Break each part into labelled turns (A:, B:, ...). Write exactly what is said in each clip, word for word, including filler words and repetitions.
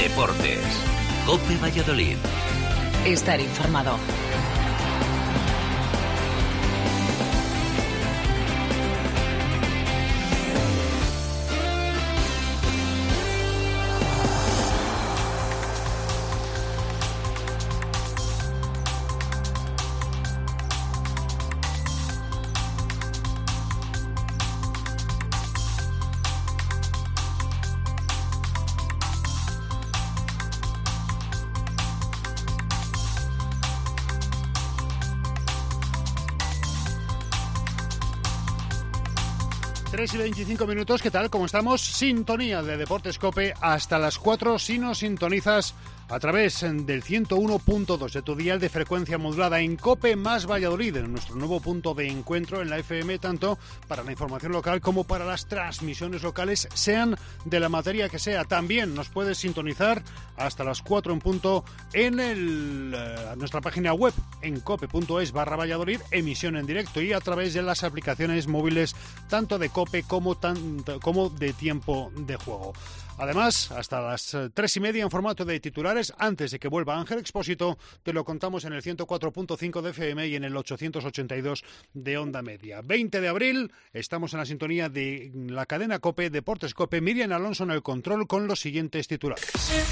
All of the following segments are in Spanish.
A: Deportes. COPE Valladolid.
B: Estar informado.
C: tres y veinticinco minutos, ¿qué tal? ¿Cómo estamos? Sintonía de Deportes COPE hasta las cuatro. Si nos sintonizas a través del ciento uno punto dos de tu dial de frecuencia modulada en COPE más Valladolid, en nuestro nuevo punto de encuentro en la F M, tanto para la información local como para las transmisiones locales, sean de la materia que sea. También nos puedes sintonizar hasta las cuatro en punto en el, uh, nuestra página web en cope.es barra Valladolid, emisión en directo, y a través de las aplicaciones móviles tanto de COPE como, tanto, como de tiempo de juego. Además, hasta las tres y media en formato de titulares, antes de que vuelva Ángel Expósito, te lo contamos en el ciento cuatro punto cinco de F M y en el ochocientos ochenta y dos de Onda Media. veinte de abril, estamos en la sintonía de la cadena COPE, Deportes COPE, Miriam Alonso en el control con los siguientes titulares.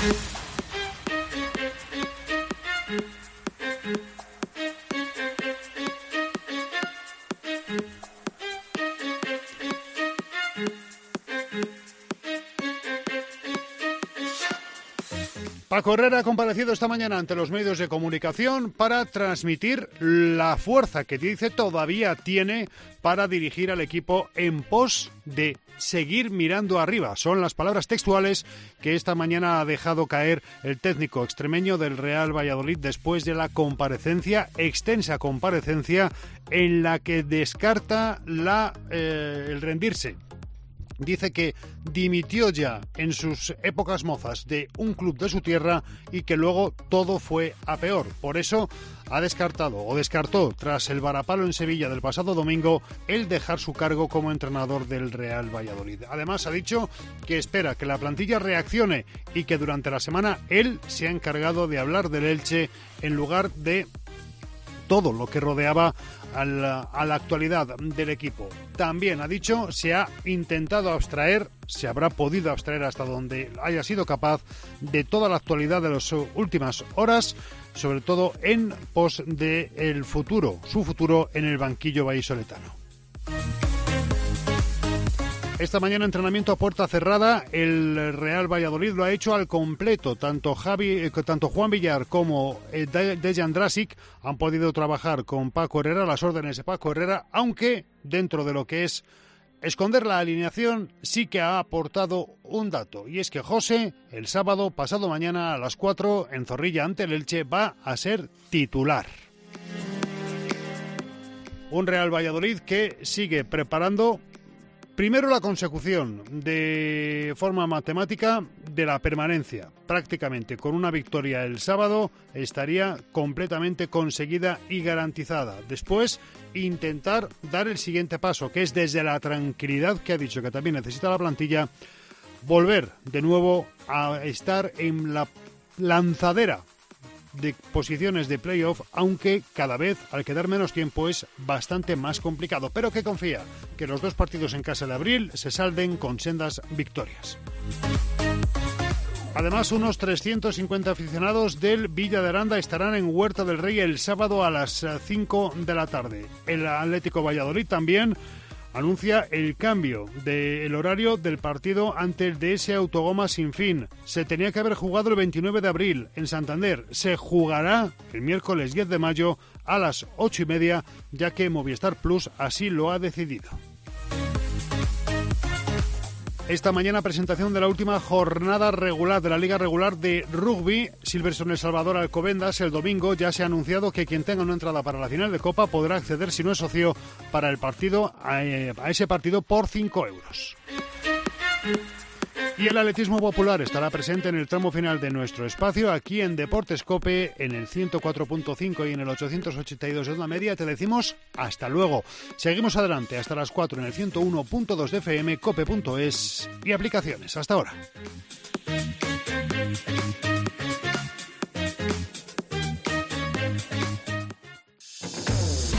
C: Paco Herrera ha comparecido esta mañana ante los medios de comunicación para transmitir la fuerza que dice todavía tiene para dirigir al equipo en pos de seguir mirando arriba. Son las palabras textuales que esta mañana ha dejado caer el técnico extremeño del Real Valladolid después de la comparecencia, extensa comparecencia, en la que descarta la, eh, el rendirse. Dice que dimitió ya en sus épocas mozas de un club de su tierra y que luego todo fue a peor. Por eso ha descartado o descartó, tras el varapalo en Sevilla del pasado domingo, el dejar su cargo como entrenador del Real Valladolid. Además, ha dicho que espera que la plantilla reaccione y que durante la semana él se ha encargado de hablar del Elche en lugar de todo lo que rodeaba a la, a la actualidad del equipo. También ha dicho se ha intentado abstraer, se habrá podido abstraer hasta donde haya sido capaz de toda la actualidad de las últimas horas, sobre todo en pos del futuro, su futuro en el banquillo vallisoletano. Esta mañana entrenamiento a puerta cerrada, el Real Valladolid lo ha hecho al completo. Tanto Javi, tanto Juan Villar como Dejan Drasic han podido trabajar con Paco Herrera, las órdenes de Paco Herrera, aunque dentro de lo que es esconder la alineación sí que ha aportado un dato, y es que José, el sábado pasado mañana a las cuatro en Zorrilla ante el Elche, va a ser titular. Un Real Valladolid que sigue preparando primero la consecución de forma matemática de la permanencia. Prácticamente con una victoria el sábado estaría completamente conseguida y garantizada. Después, intentar dar el siguiente paso, que es desde la tranquilidad que ha dicho que también necesita la plantilla, volver de nuevo a estar en la lanzadera de posiciones de playoff, aunque cada vez al quedar menos tiempo es bastante más complicado, pero que confía que los dos partidos en casa de abril se salden con sendas victorias. Además, unos trescientos cincuenta aficionados del Villa de Aranda estarán en Huerta del Rey el sábado a las cinco de la tarde. El Atlético Valladolid también anuncia el cambio del horario del partido ante el D S Autogoma Sin Fin. Se tenía que haber jugado el veintinueve de abril en Santander. Se jugará el miércoles diez de mayo a las ocho y media, ya que Movistar Plus así lo ha decidido. Esta mañana presentación de la última jornada regular de la Liga Regular de Rugby. Silverstone El Salvador Alcobendas. El domingo ya se ha anunciado que quien tenga una entrada para la final de Copa podrá acceder, si no es socio, para el partido a, a ese partido por cinco euros. Y el atletismo popular estará presente en el tramo final de nuestro espacio aquí en Deportes COPE en el ciento cuatro punto cinco y en el ochocientos ochenta y dos de Onda Media. Te decimos hasta luego. Seguimos adelante hasta las cuatro en el ciento uno punto dos de F M, cope punto es y aplicaciones. Hasta ahora.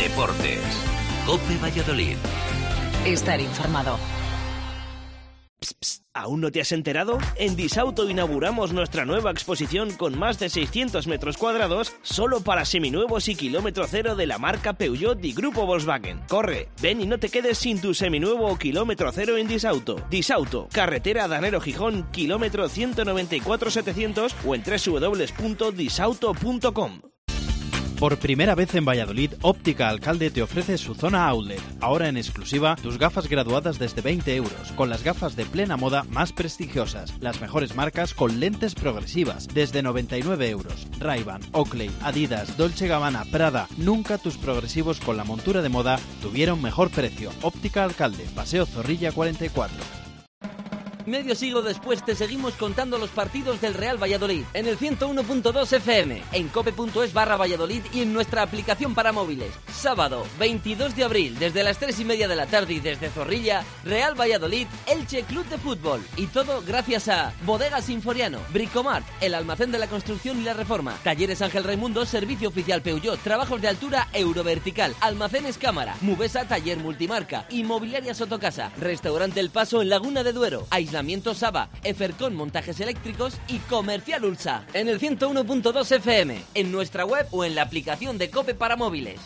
A: Deportes. COPE Valladolid.
B: Estar informado.
D: Psst, psst, ¿aún no te has enterado? En Disauto inauguramos nuestra nueva exposición con más de seiscientos metros cuadrados solo para seminuevos y kilómetro cero de la marca Peugeot y Grupo Volkswagen. Corre, ven y no te quedes sin tu seminuevo o kilómetro cero en Disauto. Disauto, carretera Danero Gijón, kilómetro ciento noventa y cuatro setecientos o en doble u doble u doble u punto disauto punto com.
E: Por primera vez en Valladolid, Óptica Alcalde te ofrece su zona outlet. Ahora en exclusiva, tus gafas graduadas desde veinte euros, con las gafas de plena moda más prestigiosas, las mejores marcas con lentes progresivas, desde noventa y nueve euros. Ray-Ban, Oakley, Adidas, Dolce Gabbana, Prada, nunca tus progresivos con la montura de moda tuvieron mejor precio. Óptica Alcalde, Paseo Zorrilla cuarenta y cuatro.
F: Medio siglo después te seguimos contando los partidos del Real Valladolid en el ciento uno punto dos F M, en cope punto es barra Valladolid y en nuestra aplicación para móviles. Sábado, veintidós de abril, desde las tres y media de la tarde y desde Zorrilla, Real Valladolid, Elche Club de Fútbol. Y todo gracias a Bodegas Sinforiano, Bricomart, el almacén de la construcción y la reforma, Talleres Ángel Raimundo, servicio oficial Peugeot, trabajos de altura Eurovertical, Almacenes Cámara, Mubesa, taller multimarca, Inmobiliaria Sotocasa, Restaurante El Paso en Laguna de Duero, Aislamiento Saba, Efercon Montajes Eléctricos y Comercial Ulsa. En el ciento uno punto dos F M, en nuestra web o en la aplicación de COPE para móviles.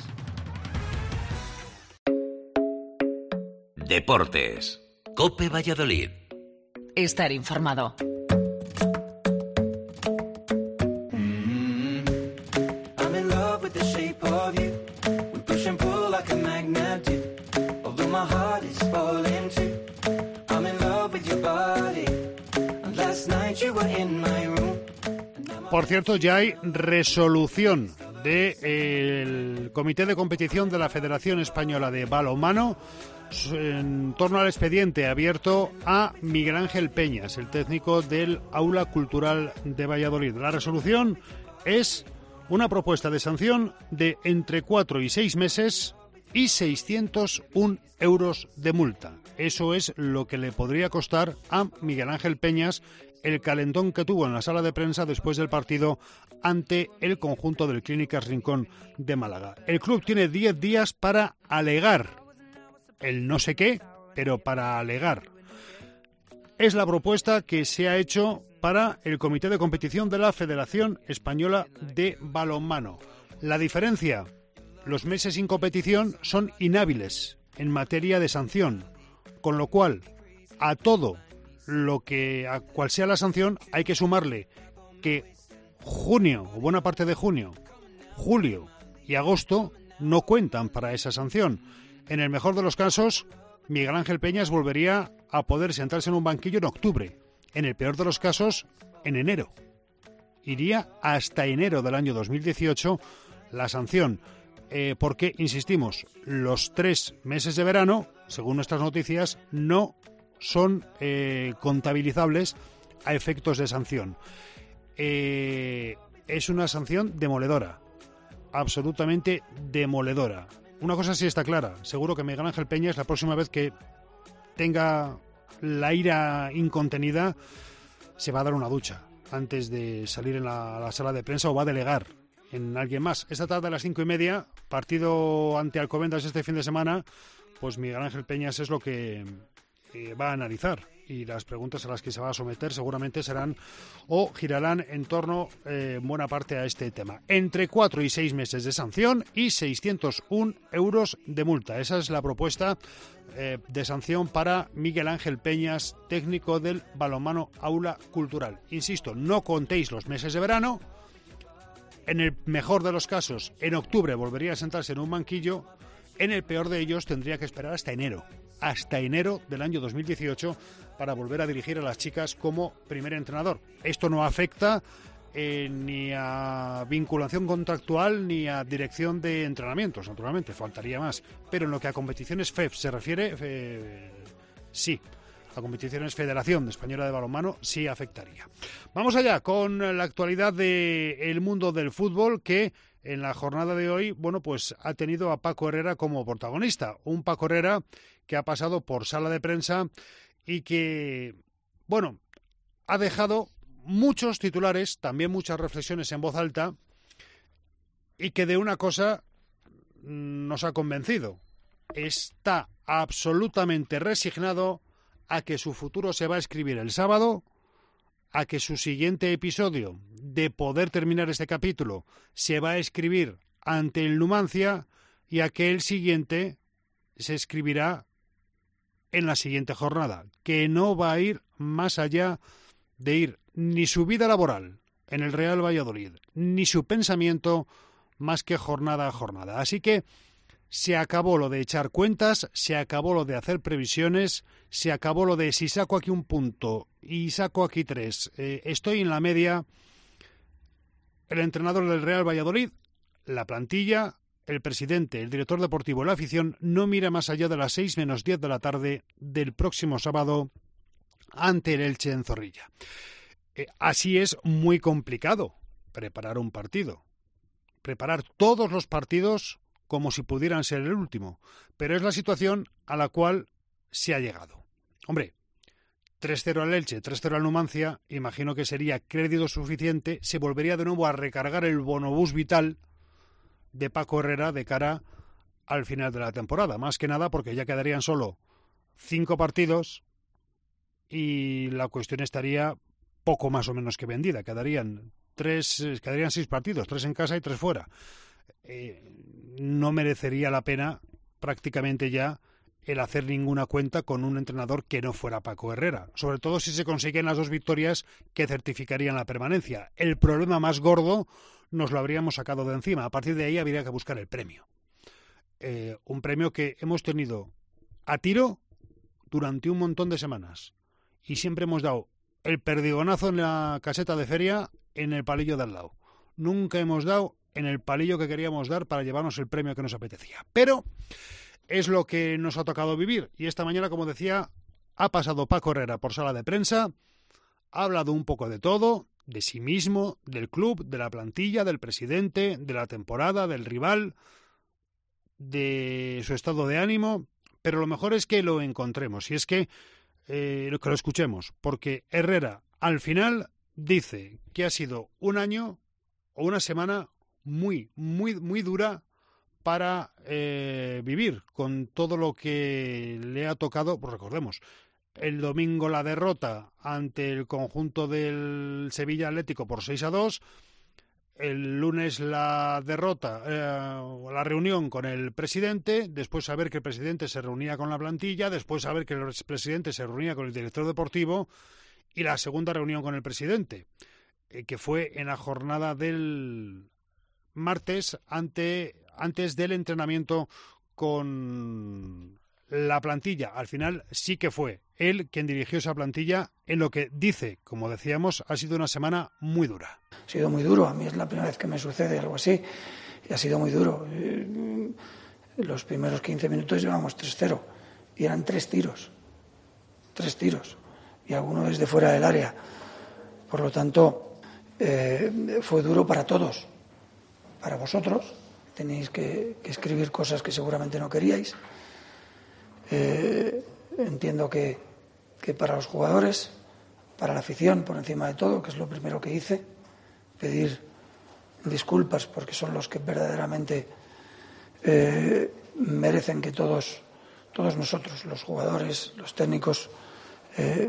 A: Deportes. COPE Valladolid.
B: Estar informado.
C: Por cierto, ya hay resolución del Comité de Competición de la Federación Española de Balonmano en torno al expediente abierto a Miguel Ángel Peñas, el técnico del Aula Cultural de Valladolid. La resolución es una propuesta de sanción de entre cuatro y seis meses y seiscientos un euros de multa. Eso es lo que le podría costar a Miguel Ángel Peñas el calentón que tuvo en la sala de prensa después del partido ante el conjunto del Clínicas Rincón de Málaga. El club tiene diez días para alegar el no sé qué, pero para alegar. Es la propuesta que se ha hecho para el Comité de Competición de la Federación Española de Balonmano. La diferencia, los meses sin competición son inhábiles en materia de sanción, con lo cual a todo lo que a cual sea la sanción hay que sumarle que junio o buena parte de junio, julio y agosto no cuentan para esa sanción. En el mejor de los casos, Miguel Ángel Peñas volvería a poder sentarse en un banquillo en octubre. En el peor de los casos, en enero. Iría hasta enero del año dos mil dieciocho la sanción. Eh, porque, insistimos, los tres meses de verano, según nuestras noticias, no son eh, contabilizables a efectos de sanción. Eh, es una sanción demoledora, absolutamente demoledora. Una cosa sí está clara, seguro que Miguel Ángel Peñas, la próxima vez que tenga la ira incontenida, se va a dar una ducha antes de salir en la, a la sala de prensa o va a delegar en alguien más. Esta tarde a las cinco y media, partido ante Alcobendas este fin de semana, pues Miguel Ángel Peñas es lo que eh, va a analizar y las preguntas a las que se va a someter seguramente serán o girarán en torno eh, buena parte a este tema. Entre cuatro y seis meses de sanción y seiscientos un euros de multa. Esa es la propuesta eh, de sanción para Miguel Ángel Peñas, técnico del Balonmano Aula Cultural. Insisto, no contéis los meses de verano. En el mejor de los casos, en octubre volvería a sentarse en un banquillo. En el peor de ellos tendría que esperar hasta enero, hasta enero del año dos mil dieciocho para volver a dirigir a las chicas como primer entrenador. Esto no afecta eh, ni a vinculación contractual ni a dirección de entrenamientos, naturalmente, faltaría más. Pero en lo que a competiciones F E F se refiere, eh, sí. A competiciones Federación Española de Balonmano sí afectaría. Vamos allá con la actualidad del mundo del fútbol que en la jornada de hoy, bueno, pues ha tenido a Paco Herrera como protagonista. Un Paco Herrera que ha pasado por sala de prensa y que, bueno, ha dejado muchos titulares, también muchas reflexiones en voz alta y que de una cosa nos ha convencido. Está absolutamente resignado a que su futuro se va a escribir el sábado, a que su siguiente episodio de poder terminar este capítulo se va a escribir ante el Numancia y a que el siguiente se escribirá en la siguiente jornada, que no va a ir más allá de ir ni su vida laboral en el Real Valladolid, ni su pensamiento más que jornada a jornada. Así que se acabó lo de echar cuentas, se acabó lo de hacer previsiones, se acabó lo de si saco aquí un punto y saco aquí tres, eh, estoy en la media. El entrenador del Real Valladolid, la plantilla, el presidente, el director deportivo, la afición, no mira más allá de las seis menos diez de la tarde del próximo sábado ante el Elche en Zorrilla. Eh, así es muy complicado preparar un partido, preparar todos los partidos como si pudieran ser el último, pero es la situación a la cual se ha llegado. Hombre, tres cero al Elche, tres cero al Numancia, imagino que sería crédito suficiente, se volvería de nuevo a recargar el bonobús vital de Paco Herrera de cara al final de la temporada, más que nada porque ya quedarían solo cinco partidos y la cuestión estaría poco más o menos que vendida, quedarían tres, quedarían seis partidos, tres en casa y tres fuera. Eh, no merecería la pena prácticamente ya el hacer ninguna cuenta con un entrenador que no fuera Paco Herrera, sobre todo si se consiguen las dos victorias que certificarían la permanencia. El problema más gordo nos lo habríamos sacado de encima, a partir de ahí habría que buscar el premio. Eh, un premio que hemos tenido a tiro durante un montón de semanas y siempre hemos dado el perdigonazo en la caseta de feria en el palillo de al lado. Nunca hemos dado en el palillo que queríamos dar para llevarnos el premio que nos apetecía. Pero es lo que nos ha tocado vivir. Y esta mañana, como decía, ha pasado Paco Herrera por sala de prensa, ha hablado un poco de todo, de sí mismo, del club, de la plantilla, del presidente, de la temporada, del rival, de su estado de ánimo. Pero lo mejor es que lo encontremos y es que, eh, que lo escuchemos. Porque Herrera, al final, dice que ha sido un año o una semana muy, muy, muy dura para eh, vivir con todo lo que le ha tocado. Pues recordemos, el domingo la derrota ante el conjunto del Sevilla Atlético por seis a dos, el lunes la derrota, eh, la reunión con el presidente, después saber que el presidente se reunía con la plantilla, después saber que el presidente se reunía con el director deportivo y la segunda reunión con el presidente, eh, que fue en la jornada del martes ante, antes del entrenamiento con la plantilla. Al final sí que fue él quien dirigió esa plantilla en lo que dice, como decíamos, ha sido una semana muy dura.
G: Ha sido muy duro, a mí es la primera vez que me sucede algo así y ha sido muy duro. Los primeros quince minutos llevamos tres cero y eran tres tiros, tres tiros y alguno desde fuera del área. Por lo tanto, eh, fue duro para todos. Para vosotros, tenéis que, que escribir cosas que seguramente no queríais. Eh, entiendo que, que para los jugadores, para la afición, por encima de todo, que es lo primero que hice, pedir disculpas porque son los que verdaderamente eh, merecen que todos, todos nosotros, los jugadores, los técnicos, eh,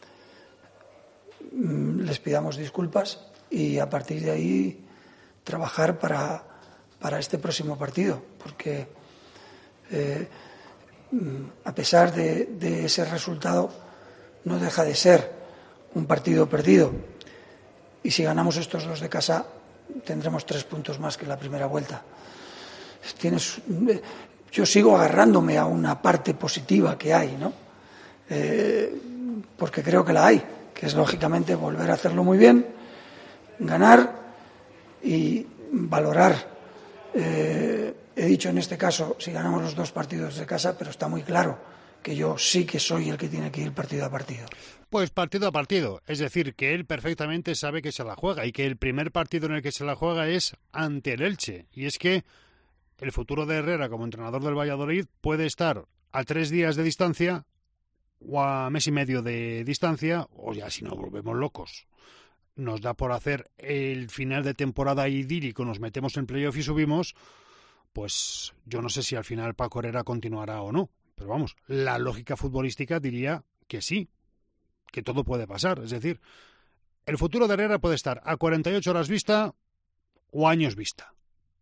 G: les pidamos disculpas y a partir de ahí trabajar para, para este próximo partido, porque eh, a pesar de, de ese resultado no deja de ser un partido perdido y si ganamos estos dos de casa tendremos tres puntos más que en la primera vuelta. Tienes, yo sigo agarrándome a una parte positiva que hay, ¿no? Eh, porque creo que la hay, que es lógicamente volver a hacerlo muy bien, ganar y valorar. Eh, he dicho en este caso si ganamos los dos partidos de casa, pero está muy claro que yo sí que soy el que tiene que ir partido a partido.
C: Pues partido a partido, es decir, que él perfectamente sabe que se la juega y que el primer partido en el que se la juega es ante el Elche. Y es que el futuro de Herrera como entrenador del Valladolid puede estar a tres días de distancia o a mes y medio de distancia, o ya si no volvemos locos. Nos da por hacer el final de temporada idílico, nos metemos en playoff y subimos, pues yo no sé si al final Paco Herrera continuará o no. Pero vamos, la lógica futbolística diría que sí, que todo puede pasar. Es decir, el futuro de Herrera puede estar a cuarenta y ocho horas vista o años vista.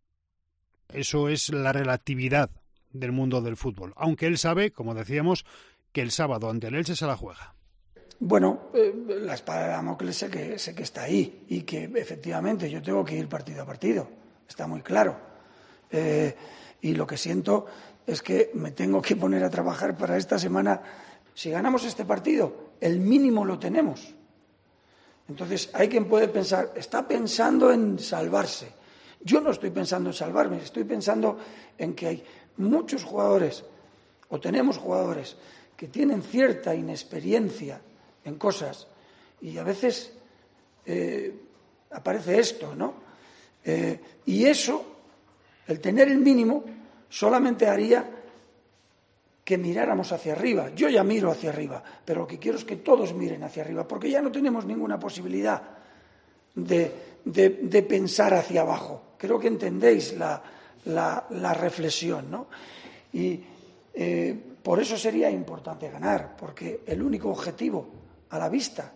C: Eso es la relatividad del mundo del fútbol. Aunque él sabe, como decíamos, que el sábado ante el Elche se la juega.
G: Bueno, eh, la espada de Damocles sé que, sé que está ahí y que efectivamente yo tengo que ir partido a partido. Está muy claro. Eh, y lo que siento es que me tengo que poner a trabajar para esta semana. Si ganamos este partido, el mínimo lo tenemos. Entonces, hay quien puede pensar, está pensando en salvarse. Yo no estoy pensando en salvarme, estoy pensando en que hay muchos jugadores, o tenemos jugadores, que tienen cierta inexperiencia en cosas, y a veces eh, aparece esto, ¿no? Eh, y eso, el tener el mínimo, solamente haría que miráramos hacia arriba. Yo ya miro hacia arriba, pero lo que quiero es que todos miren hacia arriba, porque ya no tenemos ninguna posibilidad de, de, de pensar hacia abajo. Creo que entendéis la, la, la reflexión, ¿no? Y eh, por eso sería importante ganar, porque el único objetivo a la vista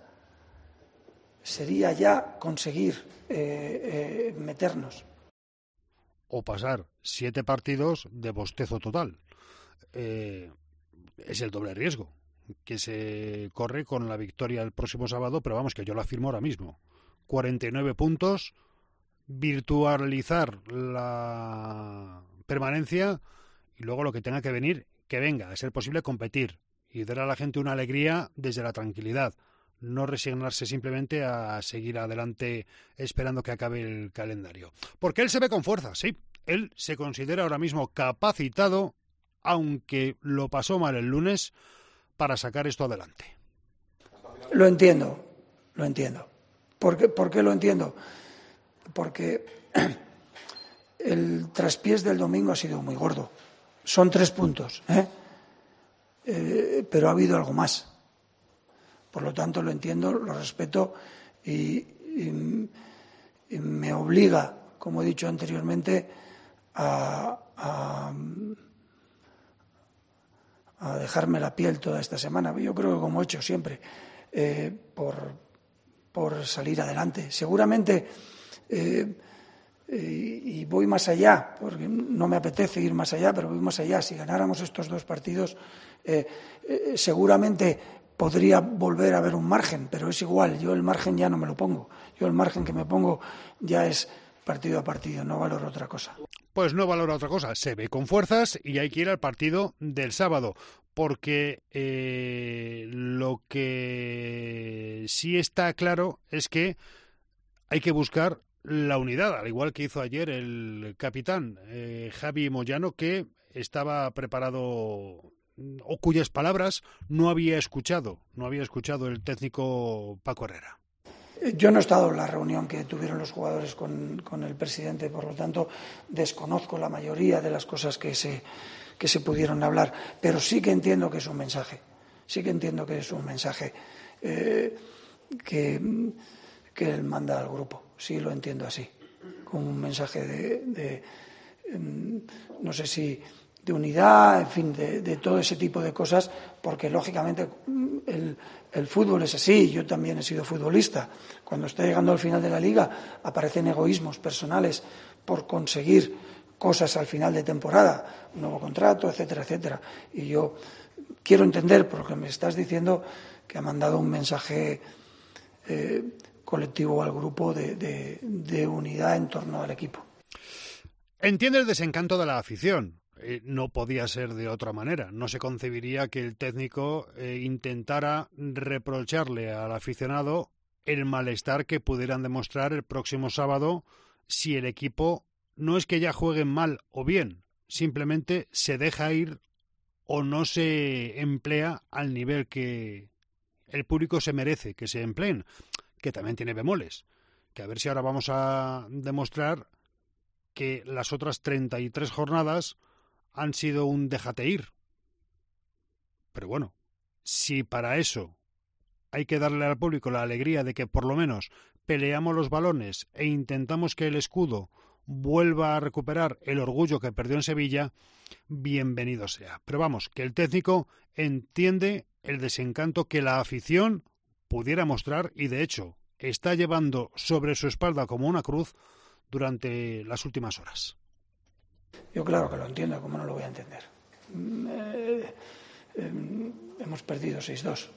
G: sería ya conseguir eh, eh, meternos.
C: O pasar siete partidos de bostezo total. Eh, es el doble riesgo que se corre con la victoria el próximo sábado, pero vamos, que yo lo afirmo ahora mismo. cuarenta y nueve puntos, virtualizar la permanencia y luego lo que tenga que venir, que venga, a ser posible competir y dar a la gente una alegría desde la tranquilidad. No resignarse simplemente a seguir adelante esperando que acabe el calendario. Porque él se ve con fuerza, sí. Él se considera ahora mismo capacitado, aunque lo pasó mal el lunes, para sacar esto adelante.
G: Lo entiendo, lo entiendo. ¿Por qué, por qué lo entiendo? Porque el traspiés del domingo ha sido muy gordo. Son tres puntos, ¿eh? Eh, pero ha habido algo más. Por lo tanto, lo entiendo, lo respeto y, y, y me obliga, como he dicho anteriormente, a, a, a dejarme la piel toda esta semana. Yo creo que como he hecho siempre, eh, por, por salir adelante. Seguramente, eh, eh, y voy más allá, porque no me apetece ir más allá, pero voy más allá. Si ganáramos estos dos partidos, eh, eh, seguramente podría volver a haber un margen, pero es igual, yo el margen ya no me lo pongo. Yo el margen que me pongo ya es partido a partido, no valoro otra cosa.
C: Pues no valora otra cosa, se ve con fuerzas y hay que ir al partido del sábado, porque eh, lo que sí está claro es que hay que buscar la unidad, al igual que hizo ayer el capitán eh, Javi Moyano, que estaba preparado o cuyas palabras no había escuchado, no había escuchado el técnico Paco Herrera.
G: Yo no he estado en la reunión que tuvieron los jugadores con, con el presidente, por lo tanto desconozco la mayoría de las cosas que se, que se pudieron hablar, pero sí que entiendo que es un mensaje, sí que entiendo que es un mensaje eh, que, que él manda al grupo, sí lo entiendo así, como un mensaje de, de no sé si de unidad, en fin, de, de todo ese tipo de cosas, porque lógicamente el, el fútbol es así, yo también he sido futbolista. Cuando está llegando al final de la liga aparecen egoísmos personales por conseguir cosas al final de temporada, un nuevo contrato, etcétera, etcétera. Y yo quiero entender, por lo que me estás diciendo, que ha mandado un mensaje eh, colectivo al grupo de, de, de unidad en torno al equipo.
C: Entiende el desencanto de la afición. Eh, no podía ser de otra manera. No se concebiría que el técnico eh, intentara reprocharle al aficionado el malestar que pudieran demostrar el próximo sábado si el equipo no es que ya jueguen mal o bien, simplemente se deja ir o no se emplea al nivel que el público se merece que se empleen, que también tiene bemoles, que a ver si ahora vamos a demostrar que las otras treinta y tres jornadas han sido un déjate ir. Pero bueno, si para eso hay que darle al público la alegría de que por lo menos peleamos los balones e intentamos que el escudo vuelva a recuperar el orgullo que perdió en Sevilla, bienvenido sea. Pero vamos, que el técnico entiende el desencanto que la afición pudiera mostrar y de hecho está llevando sobre su espalda como una cruz durante las últimas horas.
G: Yo claro que lo entiendo, ¿cómo no lo voy a entender? Eh, eh, hemos perdido seis dos.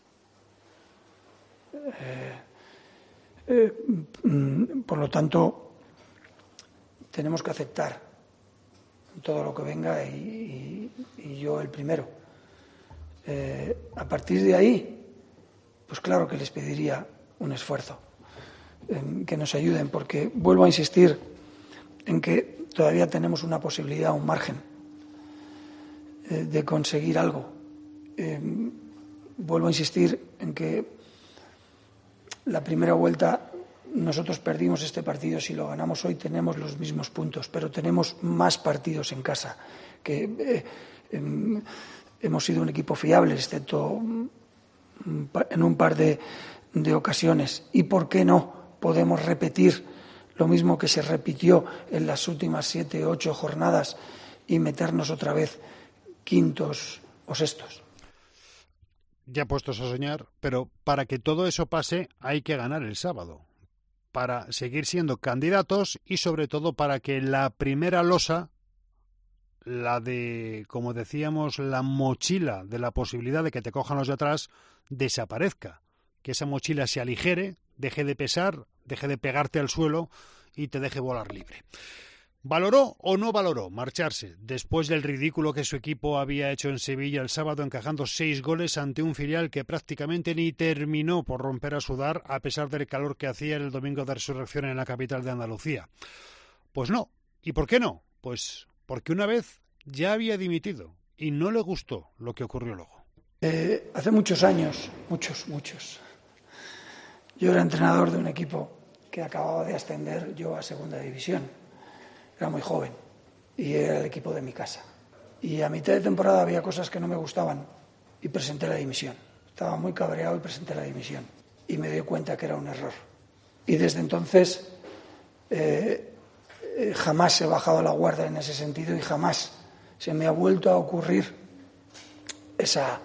G: Eh, eh, por lo tanto, tenemos que aceptar todo lo que venga y, y, y yo el primero. Eh, a partir de ahí, pues claro que les pediría un esfuerzo, eh, que nos ayuden, porque vuelvo a insistir en que todavía tenemos una posibilidad, un margen eh, de conseguir algo. Eh, vuelvo a insistir en que la primera vuelta nosotros perdimos este partido, si lo ganamos hoy tenemos los mismos puntos, pero tenemos más partidos en casa, que eh, eh, hemos sido un equipo fiable, excepto en un par de, de ocasiones. ¿Y por qué no podemos repetir lo mismo que se repitió en las últimas siete, ocho jornadas y meternos otra vez quintos o sextos?
C: Ya puestos a soñar, pero para que todo eso pase hay que ganar el sábado, para seguir siendo candidatos y sobre todo para que la primera losa, la de, como decíamos, la mochila de la posibilidad de que te cojan los de atrás, desaparezca, que esa mochila se aligere, deje de pesar, deje de pegarte al suelo y te deje volar libre. ¿Valoró o no valoró marcharse después del ridículo que su equipo había hecho en Sevilla el sábado, encajando seis goles ante un filial que prácticamente ni terminó por romper a sudar a pesar del calor que hacía el domingo de resurrección en la capital de Andalucía? Pues no. ¿Y por qué no? Pues porque una vez ya había dimitido y no le gustó lo que ocurrió luego.
G: Eh, hace muchos años, muchos, muchos, yo era entrenador de un equipo que acababa de ascender yo a segunda división. Era muy joven y era el equipo de mi casa. Y a mitad de temporada había cosas que no me gustaban y presenté la dimisión. Estaba muy cabreado y presenté la dimisión. Y me di cuenta que era un error. Y desde entonces eh, eh, jamás he bajado la guardia en ese sentido y jamás se me ha vuelto a ocurrir esa,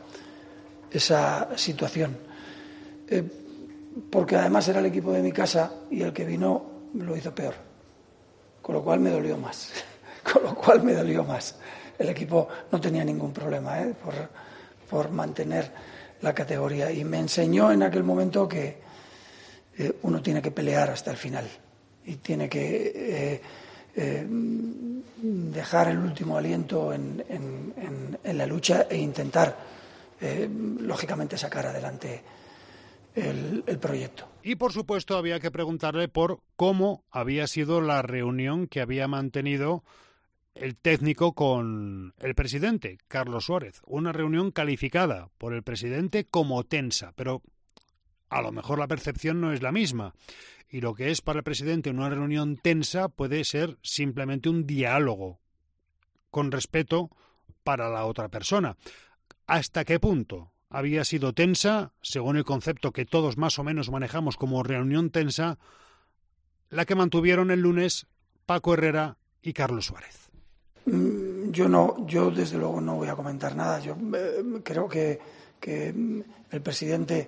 G: esa situación. Eh, porque además era el equipo de mi casa y el que vino lo hizo peor. Con lo cual me dolió más, con lo cual me dolió más. El equipo no tenía ningún problema ¿eh? por, por mantener la categoría y me enseñó en aquel momento que eh, uno tiene que pelear hasta el final y tiene que eh, eh, dejar el último aliento en, en, en, en la lucha e intentar, eh, lógicamente, sacar adelante El, el proyecto.
C: Y por supuesto había que preguntarle por cómo había sido la reunión que había mantenido el técnico con el presidente, Carlos Suárez. Una reunión calificada por el presidente como tensa, pero a lo mejor la percepción no es la misma. Y lo que es para el presidente una reunión tensa puede ser simplemente un diálogo con respeto para la otra persona. ¿Hasta qué punto había sido tensa, según el concepto que todos más o menos manejamos como reunión tensa, la que mantuvieron el lunes Paco Herrera y Carlos Suárez?
G: Yo no, yo desde luego no voy a comentar nada. Yo eh, creo que, que el presidente,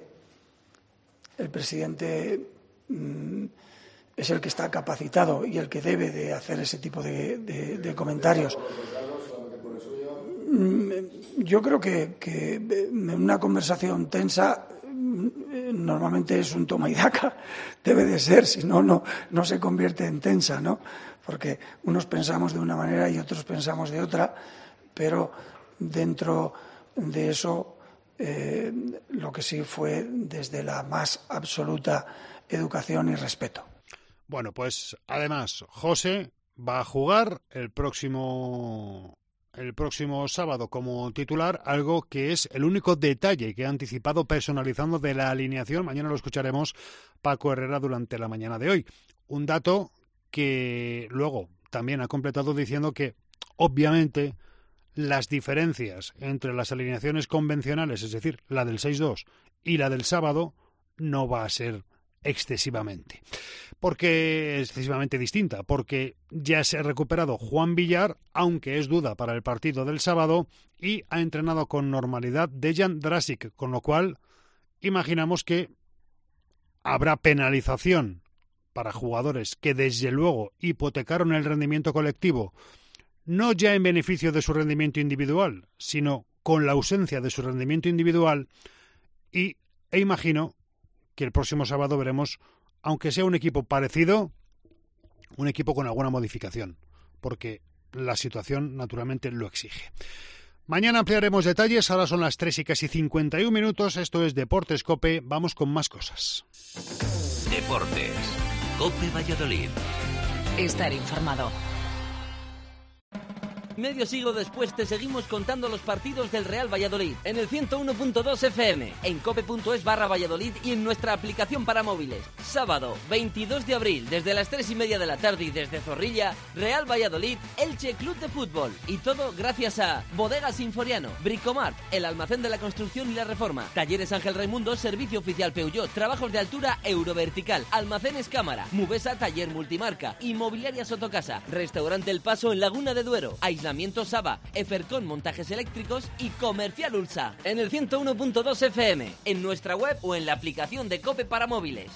G: el presidente mm, es el que está capacitado y el que debe de hacer ese tipo de, de, de comentarios. Yo creo que, que una conversación tensa normalmente es un toma y daca, debe de ser, si no, no, no se convierte en tensa, ¿no? Porque unos pensamos de una manera y otros pensamos de otra, pero dentro de eso eh, lo que sí fue desde la más absoluta educación y respeto.
C: Bueno, pues además, José va a jugar el próximo... el próximo sábado como titular, algo que es el único detalle que ha anticipado personalizando de la alineación. Mañana lo escucharemos Paco Herrera durante la mañana de hoy. Un dato que luego también ha completado diciendo que, obviamente, las diferencias entre las alineaciones convencionales, es decir, la del seis dos y la del sábado, no va a ser excesivamente. porque es excesivamente distinta, porque ya se ha recuperado Juan Villar, aunque es duda para el partido del sábado, y ha entrenado con normalidad Dejan Drasic, con lo cual imaginamos que habrá penalización para jugadores que desde luego hipotecaron el rendimiento colectivo, no ya en beneficio de su rendimiento individual, sino con la ausencia de su rendimiento individual, y e imagino que el próximo sábado veremos, aunque sea un equipo parecido, un equipo con alguna modificación, porque la situación naturalmente lo exige. Mañana ampliaremos detalles, ahora son las tres y casi cincuenta y un minutos, esto es Deportes COPE, vamos con más cosas.
A: Deportes, COPE Valladolid.
B: Estar informado.
F: Medio siglo después te seguimos contando los partidos del Real Valladolid en el ciento uno punto dos F M, en cope.es barra Valladolid y en nuestra aplicación para móviles. Sábado, veintidós de abril, desde las tres y media de la tarde y desde Zorrilla, Real Valladolid, Elche Club de Fútbol. Y todo gracias a Bodegas Sinforiano, Bricomart, el almacén de la construcción y la reforma, Talleres Ángel Raimundo, servicio oficial Peugeot, trabajos de altura Eurovertical, Almacenes Cámara, Mubesa, taller multimarca, Inmobiliaria Sotocasa, Restaurante El Paso en Laguna de Duero, Aislamiento Saba, Efercon Montajes Eléctricos y Comercial Ulsa. En el ciento uno punto dos F M, en nuestra web o en la aplicación de COPE para móviles.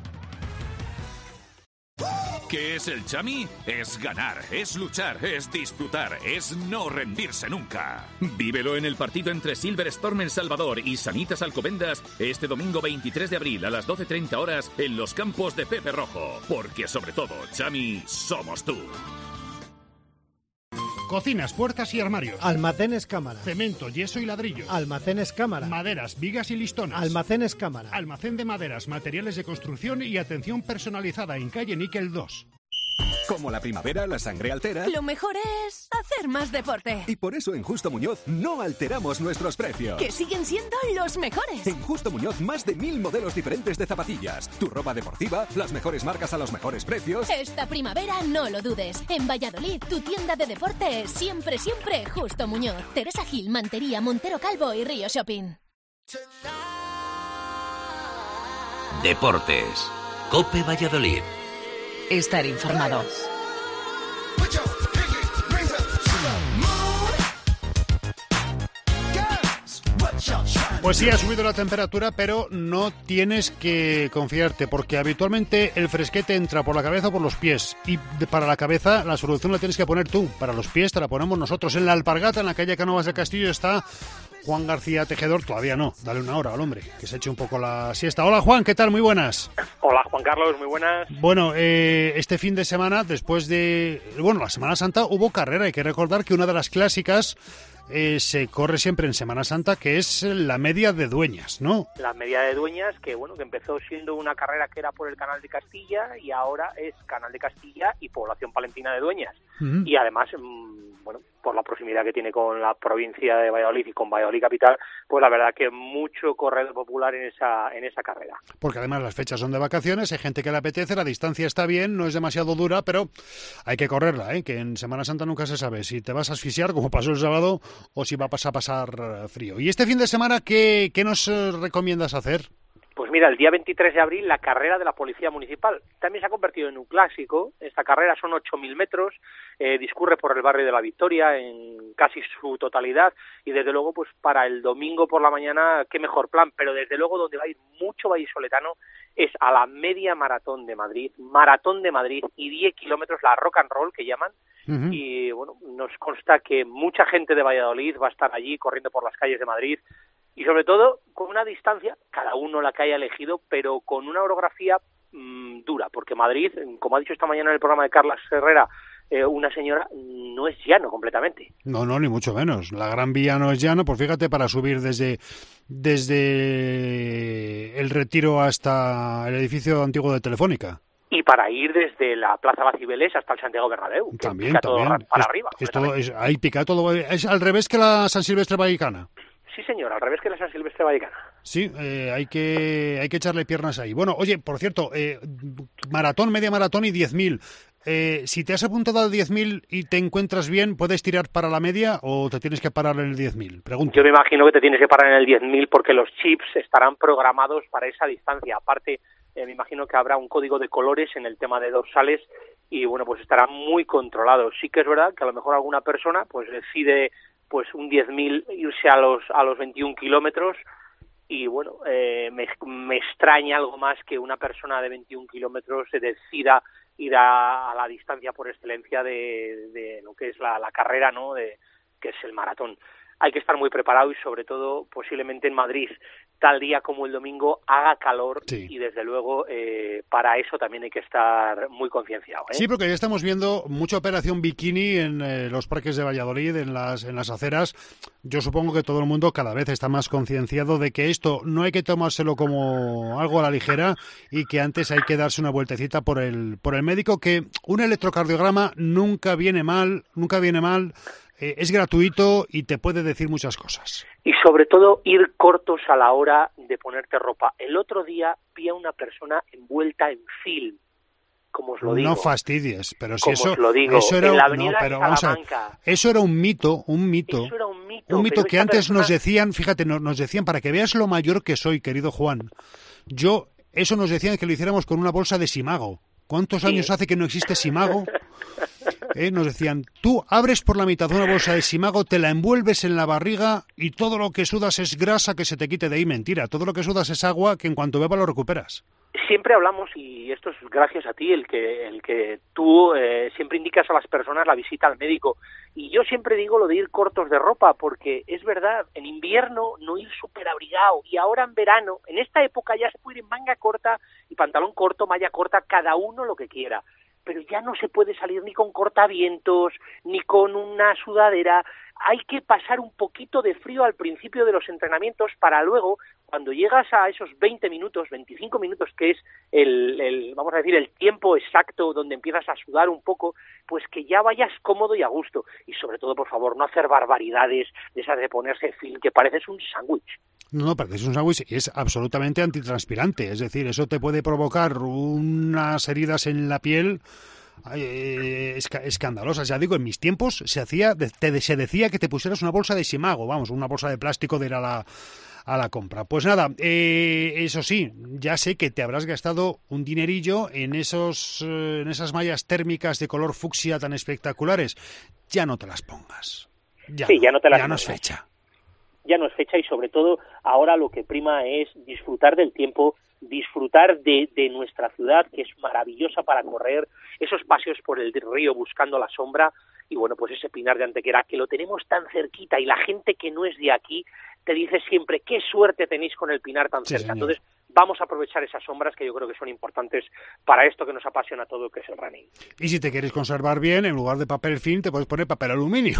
H: ¿Qué es el Chami? Es ganar, es luchar, es disfrutar, es no rendirse nunca. Vívelo en el partido entre Silver Storm en Salvador y Sanitas Alcobendas este domingo veintitrés de abril a las doce treinta horas en los campos de Pepe Rojo. Porque sobre todo, Chami, somos tú.
C: Cocinas, puertas y armarios.
I: Almacenes Cámara.
C: Cemento, yeso y ladrillo.
I: Almacenes Cámara.
C: Maderas, vigas y listones.
I: Almacenes Cámara.
C: Almacén de maderas, materiales de construcción y atención personalizada en calle Níquel dos.
J: Como la primavera, la sangre altera.
K: Lo mejor es hacer más deporte.
J: Y por eso en Justo Muñoz no alteramos nuestros precios.
K: Que siguen siendo los mejores.
J: En Justo Muñoz más de mil modelos diferentes de zapatillas. Tu ropa deportiva, las mejores marcas a los mejores precios.
K: Esta primavera no lo dudes. En Valladolid, tu tienda de deporte es siempre, siempre Justo Muñoz. Teresa Gil, Mantería, Montero Calvo y Río Shopping.
A: Deportes, COPE Valladolid.
B: Estar informado.
C: Pues sí, ha subido la temperatura, pero no tienes que confiarte, porque habitualmente el fresquete entra por la cabeza o por los pies. Y de, para la cabeza la solución la tienes que poner tú. Para los pies te la ponemos nosotros. En la Alpargata, en la calle Cánovas del Castillo, está Juan García Tejedor. Todavía no, dale una hora al hombre, que se eche un poco la siesta. Hola Juan, ¿qué tal? Muy buenas.
L: Hola Juan Carlos, muy buenas.
C: Bueno, eh, este fin de semana, después de... Bueno, la Semana Santa hubo carrera. Hay que recordar que una de las clásicas eh, se corre siempre en Semana Santa, que es la media de Dueñas, ¿no?
L: La media de Dueñas, que bueno, que empezó siendo una carrera que era por el Canal de Castilla y ahora es Canal de Castilla y Población Palentina de Dueñas. Uh-huh. Y además, mmm, bueno, por la proximidad que tiene con la provincia de Valladolid y con Valladolid capital, pues la verdad que mucho corredor popular en esa en esa carrera.
C: Porque además las fechas son de vacaciones, hay gente que le apetece, la distancia está bien, no es demasiado dura, pero hay que correrla, ¿eh? Que en Semana Santa nunca se sabe si te vas a asfixiar, como pasó el sábado, o si va a pasar, a pasar frío. ¿Y este fin de semana qué, qué nos recomiendas hacer?
L: Pues mira, el día veintitrés de abril la carrera de la Policía Municipal también se ha convertido en un clásico. Esta carrera son ocho mil metros, eh, discurre por el barrio de la Victoria en casi su totalidad y desde luego pues para el domingo por la mañana qué mejor plan, pero desde luego donde va a ir mucho vallisoletano es a la media maratón de Madrid, maratón de Madrid y diez kilómetros, la rock and roll que llaman. Uh-huh. Y bueno, nos consta que mucha gente de Valladolid va a estar allí corriendo por las calles de Madrid y sobre todo con una distancia, cada uno la que haya elegido, pero con una orografía mmm, dura, porque Madrid, como ha dicho esta mañana en el programa de Carlas Herrera, eh, una señora, no es llano completamente.
C: No, no, ni mucho menos. La Gran Vía no es llano, pues fíjate, para subir desde, desde el Retiro hasta el edificio antiguo de Telefónica.
L: Y para ir desde la Plaza Bacibelés hasta el Santiago Bernabéu. Que
C: también,
L: pica
C: también.
L: Todo para
C: es,
L: arriba.
C: Es todo, es, ahí pica todo. Es al revés que la San Silvestre Vallecana.
L: Sí, señor, al revés que la San Silvestre Vallecana.
C: Sí, eh, hay que hay que echarle piernas ahí. Bueno, oye, por cierto, eh, maratón, media maratón y diez mil. Eh, si te has apuntado al diez mil y te encuentras bien, ¿puedes tirar para la media o te tienes que parar en el diez mil? Pregunto.
L: Yo me imagino que te tienes que parar en el diez mil porque los chips estarán programados para esa distancia. Aparte, eh, me imagino que habrá un código de colores en el tema de dorsales y bueno, pues estará muy controlado. Sí que es verdad que a lo mejor alguna persona pues decide pues un diez mil irse a los a los veintiún kilómetros y bueno, eh, me, me extraña algo más que una persona de veintiún kilómetros se decida ir a, a la distancia por excelencia de, de lo que es la, la carrera, ¿no? De, que es el maratón. Hay que estar muy preparado y sobre todo posiblemente en Madrid tal día como el domingo haga calor sí. y desde luego eh, para eso también hay que estar muy concienciado, ¿eh?
C: Sí, porque ya estamos viendo mucha operación bikini en eh, los parques de Valladolid, en las en las aceras. Yo supongo que todo el mundo cada vez está más concienciado de que esto no hay que tomárselo como algo a la ligera y que antes hay que darse una vueltecita por el por el médico, que un electrocardiograma nunca viene mal, nunca viene mal. Eh, es gratuito y te puede decir muchas cosas.
L: Y sobre todo ir cortos a la hora de ponerte ropa. El otro día vi a una persona envuelta en film, como os lo digo.
C: No fastidies, pero si
L: como
C: eso,
L: os lo digo,
C: eso era
L: en la
C: un,
L: avenida
C: no, pero vamos a ver, eso era un mito, un mito.
L: Eso era un mito.
C: Un mito que antes
L: persona...
C: nos decían, fíjate, nos, nos decían, para que veas lo mayor que soy, querido Juan, yo, eso nos decían que lo hiciéramos con una bolsa de Simago. ¿Cuántos sí. años hace que no existe Simago? ¿Eh? Nos decían, tú abres por la mitad una bolsa de Simago, te la envuelves en la barriga y todo lo que sudas es grasa que se te quite de ahí. Mentira, todo lo que sudas es agua que en cuanto beba lo recuperas.
L: Siempre hablamos, y esto es gracias a ti, el que el que tú eh, siempre indicas a las personas la visita al médico. Y yo siempre digo lo de ir cortos de ropa, porque es verdad, en invierno no ir súper abrigado, y ahora en verano, en esta época ya se puede ir en manga corta y pantalón corto, malla corta, cada uno lo que quiera. Pero ya no se puede salir ni con cortavientos, ni con una sudadera. Hay que pasar un poquito de frío al principio de los entrenamientos para luego, cuando llegas a esos veinte minutos, veinticinco minutos, que es el, el, vamos a decir, el tiempo exacto donde empiezas a sudar un poco, pues que ya vayas cómodo y a gusto. Y sobre todo, por favor, no hacer barbaridades de esas de ponerse film, que pareces un sándwich.
C: No, no, pareces un sándwich y es absolutamente antitranspirante. Es decir, eso te puede provocar unas heridas en la piel Eh, escandalosas. Ya digo, en mis tiempos se hacía, te, se decía que te pusieras una bolsa de Simago, vamos, una bolsa de plástico de ir a la, a la compra. Pues nada, eh, eso sí, ya sé que te habrás gastado un dinerillo en esos, eh, en esas mallas térmicas de color fucsia tan espectaculares. Ya no te las pongas. Ya,
L: sí, ya no te las
C: ya no
L: pongas.
C: es fecha.
L: Ya no es fecha y sobre todo ahora lo que prima es disfrutar del tiempo, disfrutar de, de nuestra ciudad, que es maravillosa para correr, esos paseos por el río buscando la sombra y bueno, pues ese Pinar de Antequera que lo tenemos tan cerquita y la gente que no es de aquí te dice siempre qué suerte tenéis con el Pinar tan
C: sí,
L: cerca.
C: Señor.
L: Entonces vamos a aprovechar esas sombras que yo creo que son importantes para esto que nos apasiona todo, que es el running.
C: Y si te quieres conservar bien, en lugar de papel film te puedes poner papel aluminio.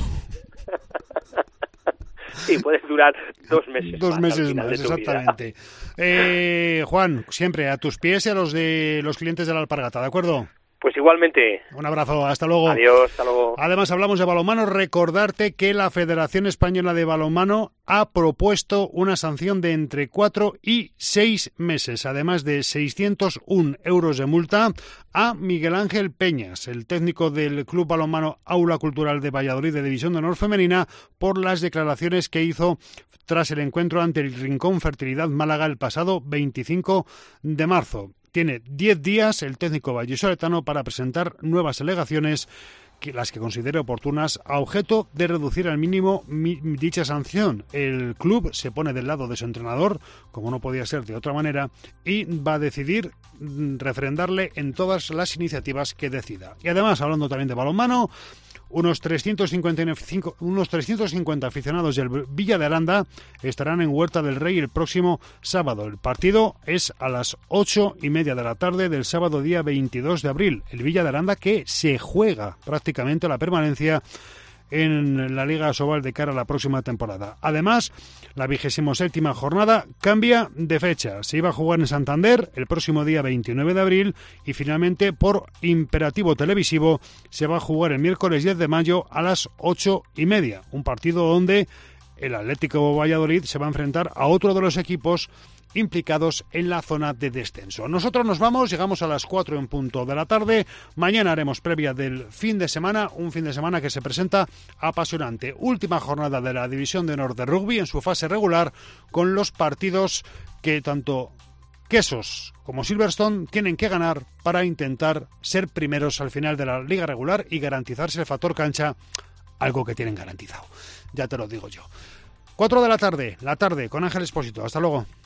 L: Sí, puedes durar dos meses
C: Dos
L: más.
C: meses más, exactamente. Eh, Juan, siempre a tus pies y a los de los clientes de la Alpargata, ¿de acuerdo?
L: Pues igualmente.
C: Un abrazo, hasta luego.
L: Adiós, hasta luego.
C: Además, hablamos de balonmano. Recordarte que la Federación Española de Balonmano ha propuesto una sanción de entre cuatro y seis meses, además de seiscientos un euros de multa, a Miguel Ángel Peñas, el técnico del Club Balonmano Aula Cultural de Valladolid de División de Honor Femenina, por las declaraciones que hizo tras el encuentro ante el Rincón Fertilidad Málaga el pasado veinticinco de marzo. Tiene diez días el técnico vallisoletano para presentar nuevas alegaciones, que las que considere oportunas, a objeto de reducir al mínimo mi, dicha sanción. El club se pone del lado de su entrenador, como no podía ser de otra manera, y va a decidir refrendarle en todas las iniciativas que decida. Y además, hablando también de balonmano, Unos trescientos cincuenta, unos trescientos cincuenta aficionados del Villa de Aranda estarán en Huerta del Rey el próximo sábado. El partido es a las ocho y media de la tarde del sábado día veintidós de abril. El Villa de Aranda que se juega prácticamente la permanencia en la Liga Asobal de cara a la próxima temporada. Además, la vigésima séptima jornada cambia de fecha. Se iba a jugar en Santander el próximo día veintinueve de abril y finalmente, por imperativo televisivo, se va a jugar el miércoles diez de mayo a las ocho y media. Un partido donde el Atlético Valladolid se va a enfrentar a otro de los equipos implicados en la zona de descenso. Nosotros nos vamos, llegamos a las cuatro en punto de la tarde. Mañana haremos previa del fin de semana, un fin de semana que se presenta apasionante. Última jornada de la División de Honor de Rugby en su fase regular, con los partidos que tanto que esos, como Silverstone, tienen que ganar para intentar ser primeros al final de la liga regular y garantizarse el factor cancha, algo que tienen garantizado. Ya te lo digo yo. Cuatro de la tarde, la tarde con Ángel Expósito. Hasta luego.